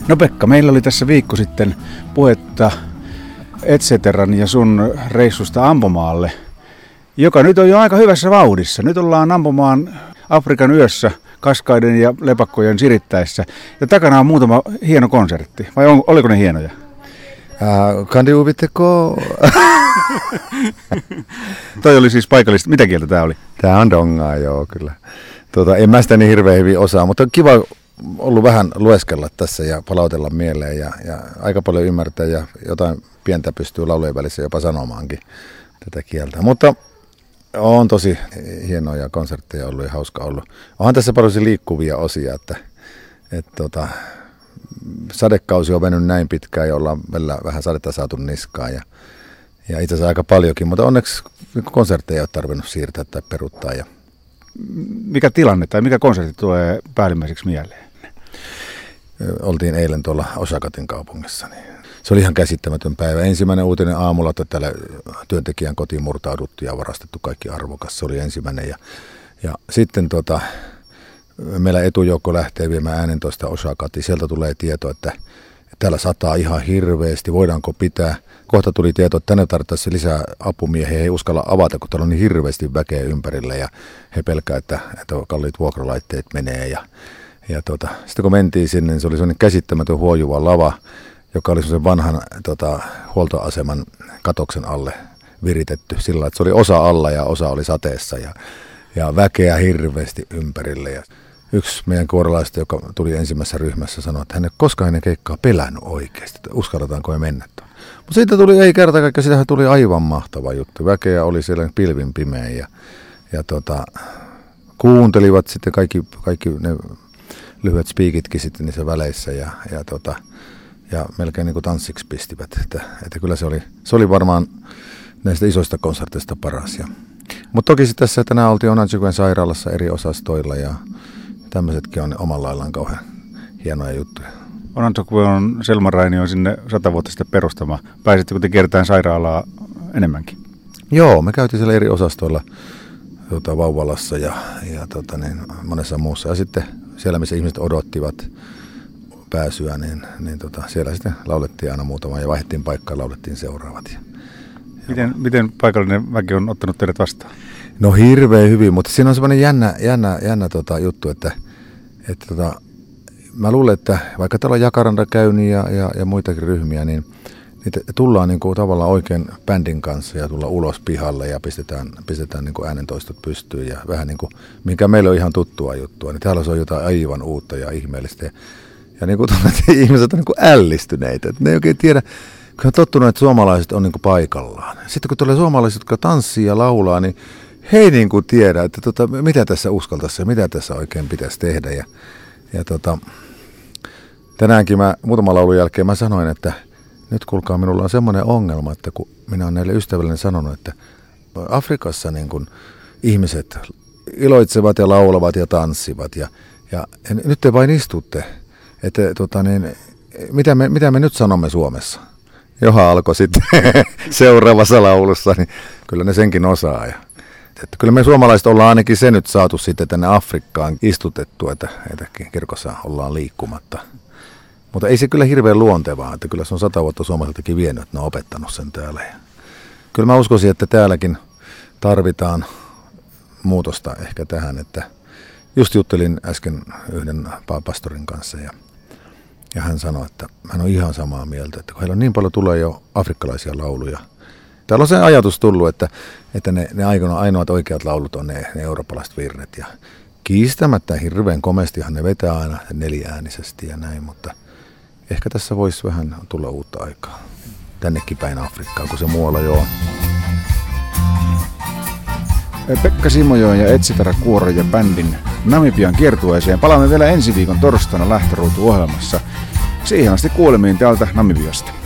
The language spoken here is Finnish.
No Pekka, meillä oli tässä viikko sitten puhetta Etceteran ja sun reissusta ampumaalle, joka nyt on jo aika hyvässä vauhdissa. Nyt ollaan ampumaan Afrikan yössä kaskaiden ja lepakkojen sirittäessä. Ja takana on muutama hieno konsertti. Vai oliko ne hienoja? Kan du uvitteko? Toi oli siis paikallista. Mitä kieltä tää oli? Tää on dongaa, joo kyllä. En mä sitä niin hirveän hyvin osaa, mutta on kiva ollut vähän lueskella tässä ja palautella mieleen ja aika paljon ymmärtää ja jotain pientä pystyy laulujen välissä jopa sanomaankin tätä kieltä. Mutta on tosi hienoja konsertteja ollut ja hauska ollut. Onhan tässä paljon liikkuvia osia, että sadekausi on mennyt näin pitkään ja ollaan vähän sadetta saatu niskaan ja itse asiassa aika paljonkin, mutta onneksi konsertteja ei ole tarvinnut siirtää tai peruuttaa. Mikä tilanne tai mikä konsertti tulee päällimmäiseksi mieleen? Oltiin eilen tuolla Osakatin kaupungissa. Niin se oli ihan käsittämätön päivä. Ensimmäinen uutinen aamulla, että täällä työntekijän kotiin murtauduttu ja varastettu kaikki arvokas. Se oli ensimmäinen. Ja sitten meillä etujoukko lähtee viemään äänentoista Osakatiin. Sieltä tulee tieto, että täällä sataa ihan hirveästi. Voidaanko pitää? Kohta tuli tieto, että tänne tarvittaisiin lisää apumiehiä. He ei uskalla avata, kun täällä on niin hirveästi väkeä ympärillä. Ja he pelkää, että kalliit vuokralaitteet menee. Ja sitten kun mentiin sinne, niin se oli sellainen käsittämätön huojuva lava, joka oli sellaisen vanhan huoltoaseman katoksen alle viritetty sillä, että se oli osa alla ja osa oli sateessa ja väkeä hirveästi ympärille. Ja yksi meidän kuorolaista, joka tuli ensimmäisessä ryhmässä, sanoi, että hän ei koskaan ennen keikkaa pelännyt oikeasti, että uskalletaanko me mennä tuonne. Mutta siitä tuli, ei kerta kaikkiaan, siitähän tuli aivan mahtava juttu. Väkeä oli siellä pilvin pimeä ja kuuntelivat sitten kaikki ne lyhyet spiikitkin sitten niissä väleissä ja melkein niin kuin tanssiksi pistivät. Että kyllä se oli varmaan näistä isoista konserteista paras. Mutta toki sitten tässä tänään oltiin Onanchikuen sairaalassa eri osastoilla ja tämmöisetkin on omalla laillaan kauhean hienoja juttuja. Onanchikuen Selma Raini on sinne 100 vuotta sitten perustama. Pääsittekö te kiertämään sairaalaa enemmänkin? Joo, me käytiin siellä eri osastoilla Vauvalassa ja monessa muussa. Ja sitten siellä, missä ihmiset odottivat pääsyä, niin siellä sitten laulettiin aina muutama ja vaihdettiin paikkaa ja laulettiin seuraavat. Miten paikallinen väki on ottanut teidät vastaan? No hirveän hyvin, mutta siinä on semmoinen jännä juttu, että mä luulen, että vaikka täällä on Jacaranda käynyt ja muitakin ryhmiä, niin tullaan niin kuin tavallaan oikein bändin kanssa ja tullaan ulos pihalle ja pistetään niin kuin äänentoistot pystyyn ja vähän niin kuin, mikä meille on ihan tuttua juttua, niin täällä se on jotain aivan uutta ja ihmeellistä. Ja niin kuin ihmiset on niin kuin ällistyneitä, että ne ei oikein tiedä, kun on tottunut, että suomalaiset on niin kuin paikallaan. Sitten kun tulee suomalaiset, jotka tanssii ja laulaa, niin he ei niin kuin tiedä, että mitä tässä uskaltaisi ja mitä tässä oikein pitäisi tehdä. Ja tänäänkin muutaman laulun jälkeen mä sanoin, että nyt kuulkaa, minulla on semmoinen ongelma, että kun minä olen näille ystäville sanonut, että Afrikassa niin kuin ihmiset iloitsevat ja laulavat ja tanssivat ja nyt te vain istutte, että mitä me nyt sanomme Suomessa? Johan alkoi sitten seuraavassa laulussa, niin kyllä ne senkin osaa. Että kyllä me suomalaiset ollaan ainakin se nyt saatu sitten tänne Afrikkaan istutettua, että kirkossa ollaan liikkumatta. Mutta ei se kyllä hirveän luontevaa, että kyllä se on 100 vuotta suomalaiseltakin vienyt, että ne on opettanut sen täällä. Ja kyllä mä uskoisin, että täälläkin tarvitaan muutosta ehkä tähän, että just juttelin äsken yhden pastorin kanssa ja hän sanoi, että hän on ihan samaa mieltä, että kun heillä on niin paljon tulee jo afrikkalaisia lauluja. Täällä on se ajatus tullut, että ne ainoat oikeat laulut on ne eurooppalaiset virret ja kiistämättä hirveän komestihan ne vetää aina 4-äänisesti ja näin, mutta ehkä tässä voisi vähän tulla uutta aikaa tännekin päin Afrikkaan, kun se muualla jo on. Pekka Simojoen ja Etcetera kuoro ja bändin Namibian kiertueeseen palaamme vielä ensi viikon torstaina Lähtöruutu-ohjelmassa. Siihen asti kuulemiin täältä Namibiasta.